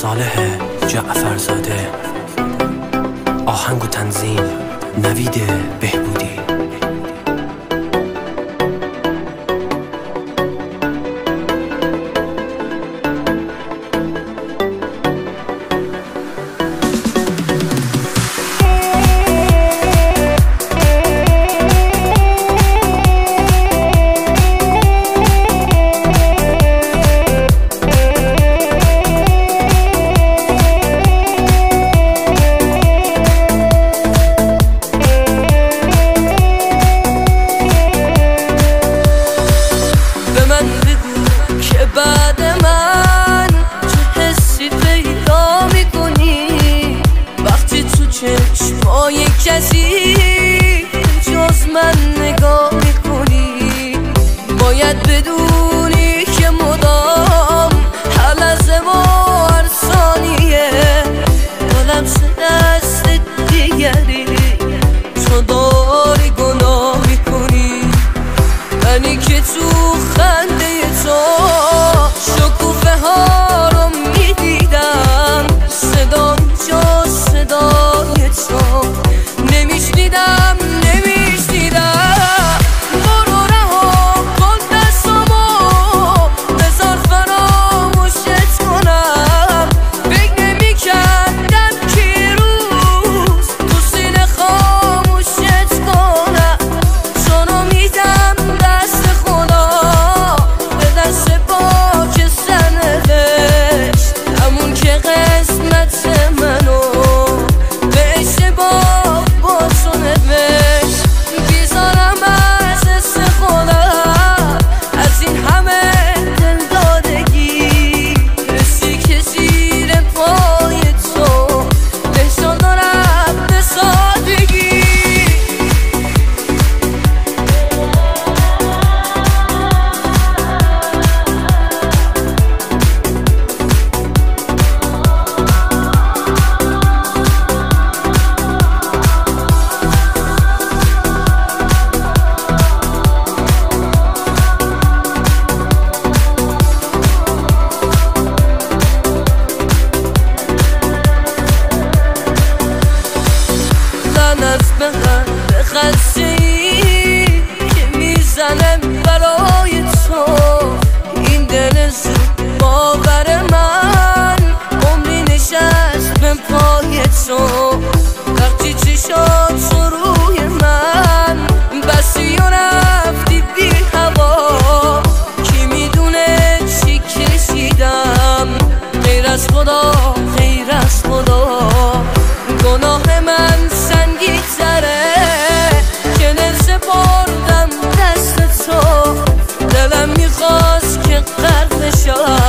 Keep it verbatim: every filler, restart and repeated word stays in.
صالح جعفرزاده، آهنگ و تنظیم نوید بهبودی. بعد من چه حسی پیدا میکنی وقتی تو چشمای کسی جز من نگاه میکنی؟ باید بدونی که مدام هر لحظه و هر ثانیه با لمس دست دیگری تو داری گناه میکنی. منی که تو خنده تو شکوفه ها رو میدیدم، صدا جا صدای تو نمیشنیدم نمیشنیدم. برو رها کن دستامو بذار فراموشت کنم. فکر نمیکردم که روز تو سینه خاموشت کنم. چونو میدم دست خدا به دست پاک سرنوشت، همون که قسمت منو به اشتباه با تو نوشت. بیزارم از حس خودم از این همه دلدادگی، حسی که زیر پای تو نشان دارم به سادگی. لعنت به قلب خسته‌ای که میزنه برای تو این دل زود باور من. عمری نشست به پای تو وقتی چشات تو روی من بستی و رفتی بی هوا. کی میدونه چی کشیدم غیر از خدا غیر از خدا. گناه من سنگی تره که دل سپردم دست تو. دلم میخواست که غرق شم